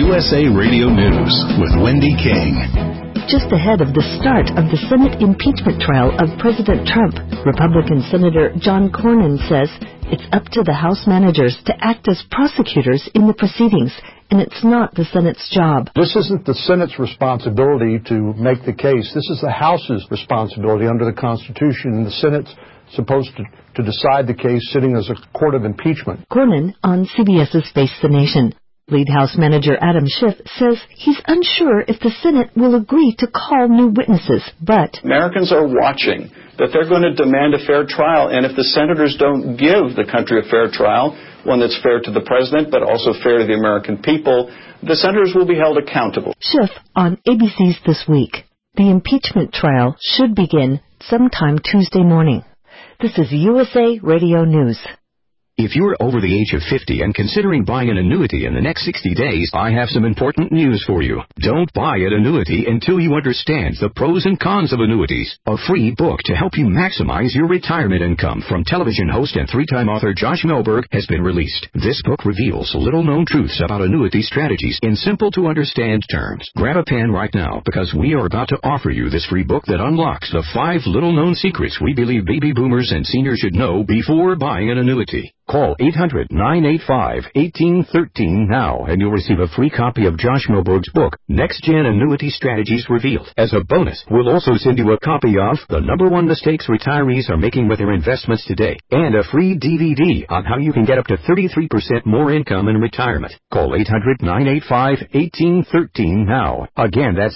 USA Radio News with Wendy King. Just ahead of the start of the Senate impeachment trial of President Trump, Republican Senator John Cornyn says it's up to the House managers to act as prosecutors in the proceedings, and it's not the Senate's job. This isn't the Senate's responsibility to make the case. This is the House's responsibility under the Constitution, and the Senate's supposed to decide the case sitting as a court of impeachment. Cornyn on CBS's Face the Nation. Lead House Manager Adam Schiff says he's unsure if the Senate will agree to call new witnesses, but Americans are watching, that they're going to demand a fair trial, and if the senators don't give the country a fair trial, one that's fair to the president but also fair to the American people, the senators will be held accountable. Schiff on ABC's This Week. The impeachment trial should begin sometime Tuesday morning. This is USA Radio News. If you're over the age of 50 and considering buying an annuity in the next 60 days, I have some important news for you. Don't buy an annuity until you understand the pros and cons of annuities. A free book to help you maximize your retirement income from television host and three-time author Josh Melberg has been released. This book reveals little-known truths about annuity strategies in simple-to-understand terms. Grab a pen right now because we are about to offer you this free book that unlocks the 5 little-known secrets we believe baby boomers and seniors should know before buying an annuity. Call 800-985-1813 now, and you'll receive a free copy of Josh Melberg's book, Next Gen Annuity Strategies Revealed. As a bonus, we'll also send you a copy of The #1 Mistakes Retirees Are Making with Their Investments Today, and a free DVD on how you can get up to 33% more income in retirement. Call 800-985-1813 now. Again, that's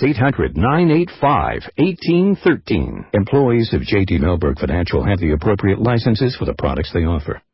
800-985-1813. Employees of J.D. Melberg Financial have the appropriate licenses for the products they offer.